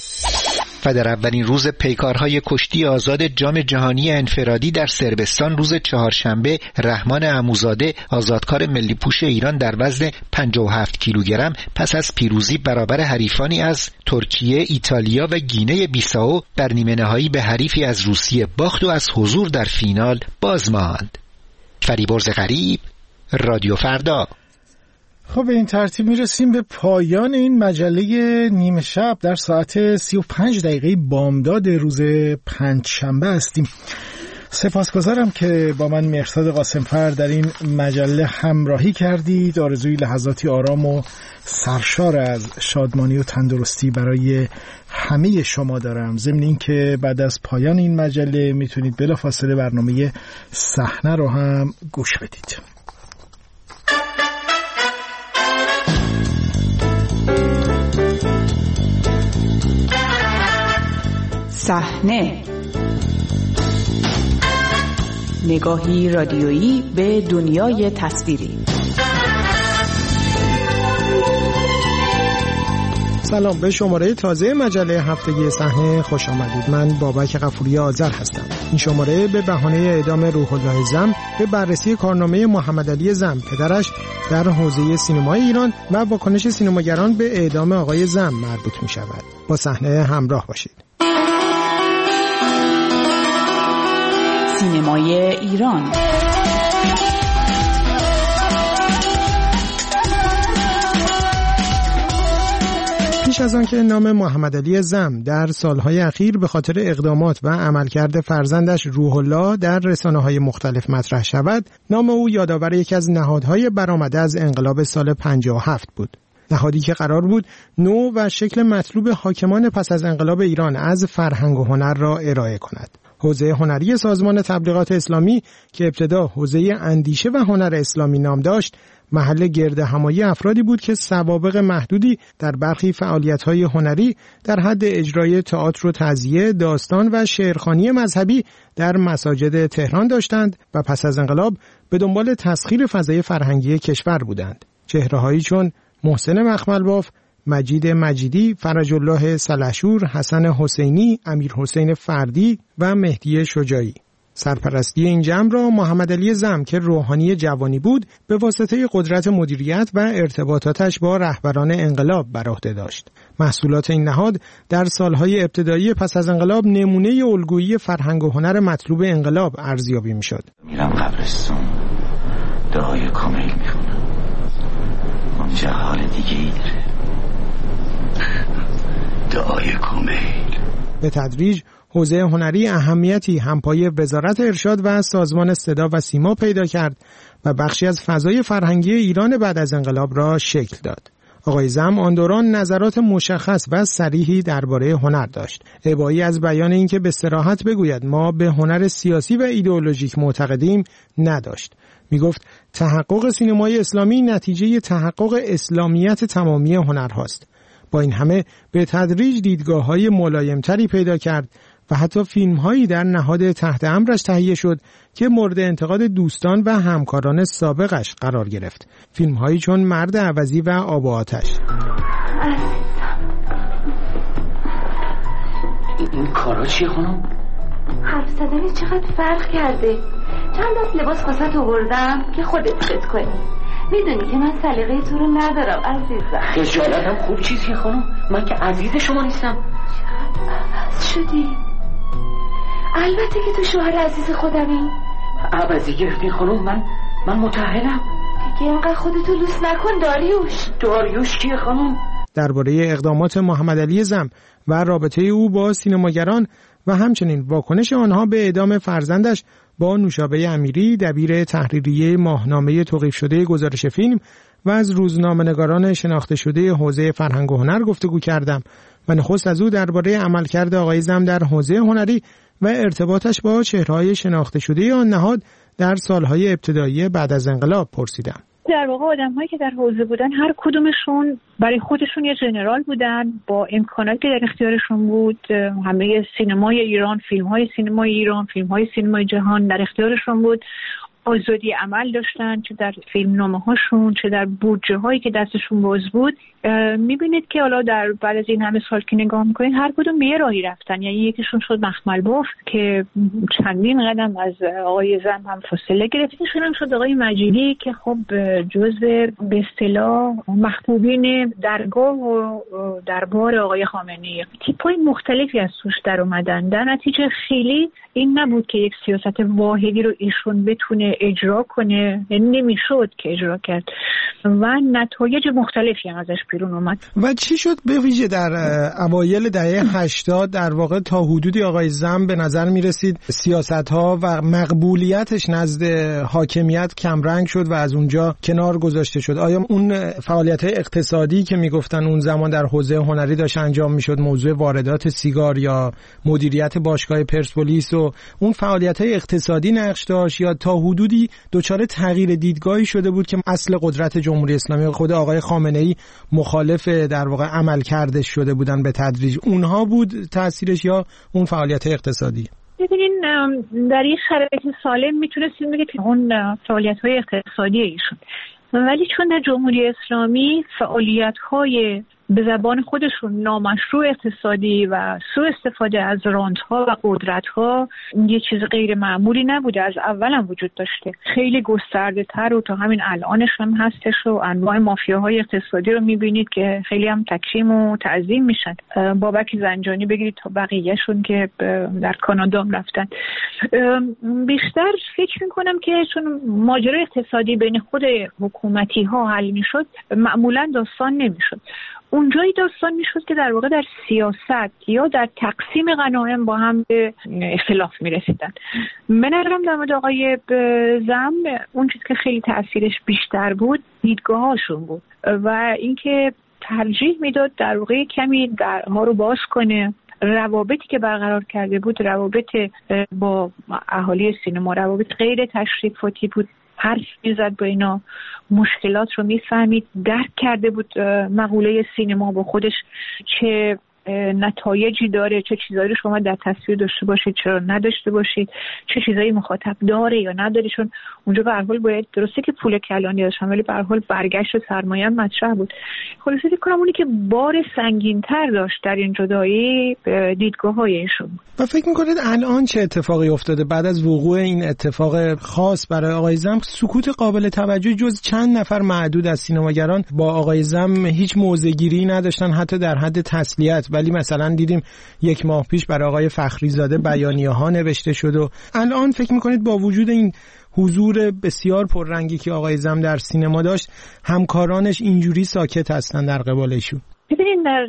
و در اولین روز پیکارهای کشتی آزاد جام جهانی انفرادی در صربستان روز چهارشنبه رحمان عموزاده آزادکار ملی پوش ایران در وزن 57 کیلوگرم پس از پیروزی برابر حریفانی از ترکیه، ایتالیا و گینه بیساو در نیمه نهایی به حریفی از روسیه باخت و از حضور در فینال باز ماند. فریبرز غریب، رادیو فردا. خب به این ترتیب میرسیم به پایان این مجله نیمه شب. در ساعت 35 دقیقه بامداد روز پنجشنبه هستیم. سپاسگزارم که با من مهرزاد قاسمفر در این مجله همراهی کردید. آرزوی لحظاتی آرام و سرشار از شادمانی و تندرستی برای همه شما دارم. ضمن این که بعد از پایان این مجله میتونید بلافاصله برنامه صحنه رو هم گوش بدید. صحنه، نگاهی رادیویی به دنیای تصویری. سلام، به شماره تازه مجله هفتگی صحنه خوش آمدید. من بابک غفوری آذر هستم. این شماره به بهانه اعدام روح الله زم به بررسی کارنامه محمد علی زم پدرش در حوزه سینمای ایران و واکنش سینماگران به اعدام آقای زم مربوط می شود. با صحنه همراه باشید. سینمای ایران. پیش از آن که نام محمد علی زم در سالهای اخیر به خاطر اقدامات و عملکرد فرزندش روح الله در رسانه‌های مختلف مطرح شود، نام او یادآور یکی از نهادهای برآمده از انقلاب سال 57 بود. نهادی که قرار بود نوع و شکل مطلوب حاکمان پس از انقلاب ایران از فرهنگ و هنر را ارائه کند. حوزه هنری سازمان تبلیغات اسلامی که ابتدا حوزه اندیشه و هنر اسلامی نام داشت، محل گرد همایی افرادی بود که سوابق محدودی در برخی فعالیت‌های هنری در حد اجرای تئاتر و تعزیه، داستان و شعرخوانی مذهبی در مساجد تهران داشتند و پس از انقلاب به دنبال تسخیر فضای فرهنگی کشور بودند. چهره‌هایی چون محسن مخملباف، مجید مجیدی، فرج الله سلحشور، حسن حسینی، امیر حسین فردی و مهدی شجاعی. سرپرستی این جمع را محمد علی زم که روحانی جوانی بود به واسطه قدرت مدیریت و ارتباطاتش با رهبران انقلاب بر عهده داشت. محصولات این نهاد در سالهای ابتدایی پس از انقلاب نمونه الگویی فرهنگ و هنر مطلوب انقلاب ارزیابی میشد. میرم قبرستون، دعای کامل میخونم. اونجا حال دیگه ای داره. دعای کامل. به تدریج حوزه هنری اهمیتی همپای وزارت ارشاد و سازمان صدا و سیما پیدا کرد و بخشی از فضای فرهنگی ایران بعد از انقلاب را شکل داد. آقای زم آن دوران نظرات مشخص و صریحی درباره هنر داشت. ابایی از بیان اینکه به صراحت بگوید ما به هنر سیاسی و ایدئولوژیک معتقدیم نداشت. میگفت تحقق سینمای اسلامی نتیجه تحقق اسلامیت تمامی هنرهاست. با این همه به تدریج دیدگاه‌های ملایم‌تری پیدا کرد و حتی فیلم‌هایی در نهاد تحت امرش تهیه شد که مورد انتقاد دوستان و همکاران سابقش قرار گرفت. فیلم‌هایی چون مرد عوضی و آب و آتش. این کارا چیه خانم؟ حرف زدن چقدر فرق کرده. چند دست لباس خاصت آوردم که خودت فکر کنی. میدونی که من سلیقه تو رو ندارم عزیزم. خجالتم خوب چیزیه خانم. من که عزیز شما نیستم. چقدر عوض شدی. البته که تو شوهر عزیز خودمی. عوضی گرفتین خانم. من متأهلم. دیگه اینقدر خودتو لوس نکن داریوش. داریوش کیه خانم؟ درباره اقدامات محمد علی زم و رابطه او با سینماگران و همچنین واکنش آنها به اعدام فرزندش با نوشابه امیری دبیر تحریریه ماهنامه توقیف شده گزارش فیلم و از روزنامه‌نگاران شناخته شده حوزه فرهنگ و هنر گفتگو کردم و نخست از او درباره عملکرد آقای زم در حوزه هنری و ارتباطش با چهره‌های شناخته شده آن نهاد در سالهای ابتدایی بعد از انقلاب پرسیدم. در واقع آدم‌هایی که در حوزه بودن هر کدومشون برای خودشون یه ژنرال بودن با امکاناتی که در اختیارشون بود. همه سینمای ایران، فیلم‌های سینمای ایران، فیلم‌های سینمای جهان در اختیارشون بود. آزادی عمل داشتن، چه در فیلمنامه‌هاشون چه در بودجه‌هایی که دستشون باز بود. می‌بینید که حالا در بعد از این همه سال که نگاه می‌کنید هر کدوم به یه راهی رفتن. یعنی یکیشون شد مخملباف که چندین قدم از آقای زم هم فاصله گرفت. یکیشون هم شد آقای مجیدی که خب جزء به اصطلاح محبوبین درگاه و دربار آقای خامنه‌ای. تیپ‌های مختلفی از توش در اومدن. در نتیجه خیلی این نبود که یک سیاست واحدی رو ایشون بتونه اجرا کنه، نمیشد که اجرا کرد و نتایج مختلفی هم ازش بیرون اومد. و چی شد به ویژه در اوایل دهه 80 در واقع تا حدودی آقای زم به نظر می رسید سیاست‌ها و مقبولیتش نزد حاکمیت کمرنگ شد و از اونجا کنار گذاشته شد؟ آیا اون فعالیت‌های اقتصادی که میگفتن اون زمان در حوزه هنری داشت انجام میشد، موضوع واردات سیگار یا مدیریت باشگاه پرسپولیس و اون فعالیت‌های اقتصادی نقش داشت، یا تا حدودی دچار تغییر دیدگاهی شده بود که اصل قدرت جمهوری اسلامی خود آقای خامنه‌ای مخالف در واقع عملکردش شده بودن به تدریج؟ اونها بود تأثیرش یا اون فعالیت اقتصادی؟ ببینین در این شرایط سالم میتونستیم بگید که اون فعالیت‌های اقتصادی ایشون، ولی چون در جمهوری اسلامی فعالیت‌های به زبان خودشون نامشروع اقتصادی و سوء استفاده از رانت‌ها و قدرت‌ها یه چیز غیر معمولی نبوده، از اول هم وجود داشته، خیلی گسترده‌تر و تا همین الانش هم هستش و انواع مافیاهای اقتصادی رو می‌بینید که خیلی هم تکریم و تعظیم میشن. بابک زنجانی بگیرید تا بقیه‌شون که در کانادا هم رفتن. بیشتر فکر می‌کنم که چون ماجرای اقتصادی بین خود حکومتی‌ها حل می‌شد، معمولاً داستان نمی‌شد. اونجایی داستان میشد که در واقع در سیاست یا در تقسیم غنایم با هم به اختلاف میرسیدن. به نظرم در مورد آقای زم اون چیز که خیلی تأثیرش بیشتر بود دیدگاهاشون بود و اینکه ترجیح میداد در واقع کمی درها رو باز کنه. روابطی که برقرار کرده بود روابط با اهالی سینما، روابط غیر تشریفاتی بود، حرف میزد با اینا، مشکلات رو میفهمید، درک کرده بود مقوله سینما با خودش چه نتایجی داره، چه چیزایی رو شما در تصویر داشته باشید چرا نداشته باشید، چه چیزایی مخاطب داره یا نداره، چون اونجا به هر حال باید، درسته که پول کلانی داشتن ولی به هر حال برگشت و سرمایه هم مطرح بود. خلاصه فکر کنم اونی که بار سنگین‌تر داشت در این جدایی دیدگاه‌های ایشون. و فکر می‌کنید الان چه اتفاقی افتاده بعد از وقوع این اتفاق خاص برای آقای زم؟ سکوت قابل توجهی جز چند نفر معدود از سینماگران با آقای زم هیچ موضع‌گیری نداشتن، حتی در حد تسلیت. ولی مثلا دیدیم یک ماه پیش برای آقای فخریزاده بیانیه‌ها نوشته شد و الان فکر می‌کنید با وجود این حضور بسیار پررنگی که آقای زم در سینما داشت همکارانش اینجوری ساکت هستن در قبال ایشون؟ ببینید در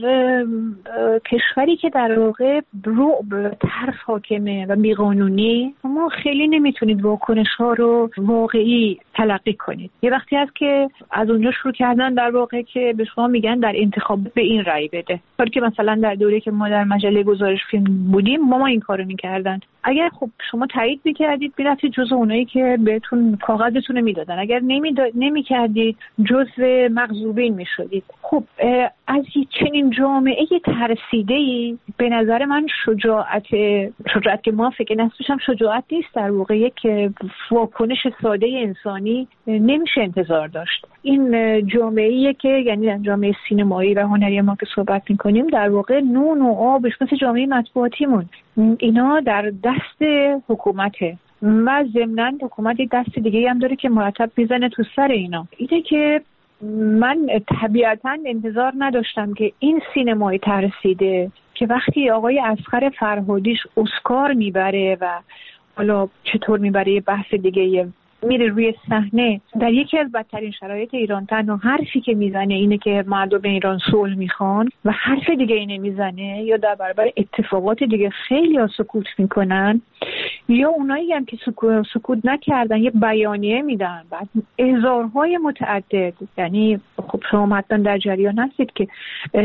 کشوری که در واقع رعب ترس حاکمه و بیقانونی، ما خیلی نمیتونید واکنش‌ها رو واقعی تلقی کنید. یه وقتی هست که از اونجا شروع کردن در واقع که به شما میگن در انتخاب به این رأی بده، کاری که مثلا در دوره که ما در مجله گزارش فیلم بودیم ما این کارو میکردن. اگر خب شما تایید میکردید میرفتید جزو اونایی که بهتون کاغذتون رو میدادن، اگر نمیکردید جزو مغضوبین میشدید. خب از چنین جامعه ترسیده‌ای به نظر من شجاعت که ما فکر نسبشم شجاعت نیست، در واقع یک واکنش ساده انسانی نمیشه انتظار داشت. این جامعه‌ایه که یعنی جامعه سینمایی و هنری ما که صحبت می‌کنیم در واقع نون و آبش مثل جامعه مطبوعاتیمون، اینا در دست حکومته و ضمناً حکومت دست دیگه هم داره که مرتب میزنه تو سر اینا. اینه که من طبیعتاً انتظار نداشتم که این سینمای ترسیده که وقتی آقای اصغر فرهادیش اسکار میبره و حالا چطور میبره یه بحث دیگه، میره روی صحنه در یکی از بدترین شرایط ایران، تنها حرفی که میزنه اینه که مردم ایران صلح میخوان و حرف دیگه ای نمیزنه، یا در برابر اتفاقات دیگه خیلی ها سکوت میکنن، یا اونایی هم که سکوت نکردن یه بیانیه میدن بعد اظهارهای متعدد. یعنی خب شما حتما در جریان هستید که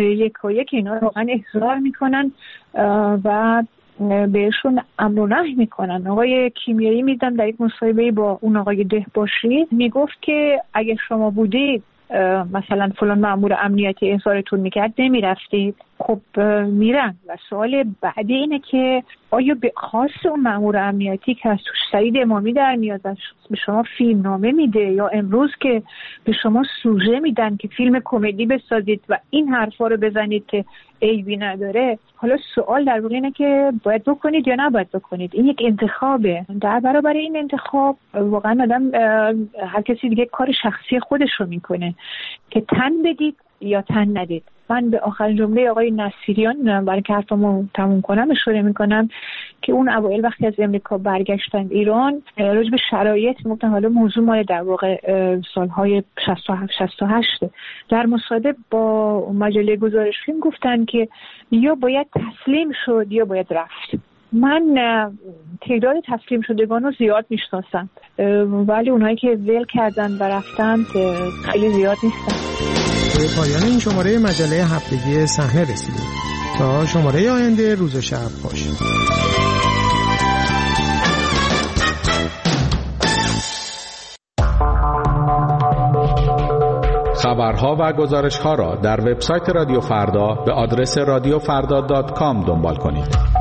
یک اینا واقعا اظهار میکنن و بهشون امر و نهی میکنن. آقای کیمیایی میدم در یک مصاحبه با اون آقای دهباشی میگفت که اگه شما بودید مثلا فلان مأمور امنیتی احضارتون میکرد نمیرفتید. خب میرن و سوال بعدی اینه که آیا به خاص اون مأمور امنیتی که از توش سعید امامی در میاد به شما فیلم نامه میده، یا امروز که به شما سوژه میدن که فیلم کمدی بسازید و این حرفا رو بزنید که عیبی نداره، حالا سوال در واقع اینه که باید بکنید یا نباید بکنید. این یک انتخابه. در برابر این انتخاب واقعا آدم هر کسی دیگه کار شخصی خودش رو میکنه که تن بدید یا تن ندید. من به آخرین جمله آقای نصیریان برای که حرفمو تموم کنم اشاره میکنم که اون اوایل وقتی از امریکا برگشتن ایران راجع به شرایط میگفتن، حالا موضوع مال در واقع سالهای 67-68 در مصاحبه با مجله گزارش فیلم گفتن که یا باید تسلیم شد یا باید رفت. من تعداد تسلیم شدگان رو زیاد میشناسم، ولی اونایی که ول کردن و رفتن خیلی زیاد نیستن. به پایان این شماره مجله هفتگی صحنه رسیدیم. تا شماره آینده، روز و شب خوش. خبرها و گزارش‌ها را در وبسایت رادیو فردا به آدرس radiofrda.com دنبال کنید.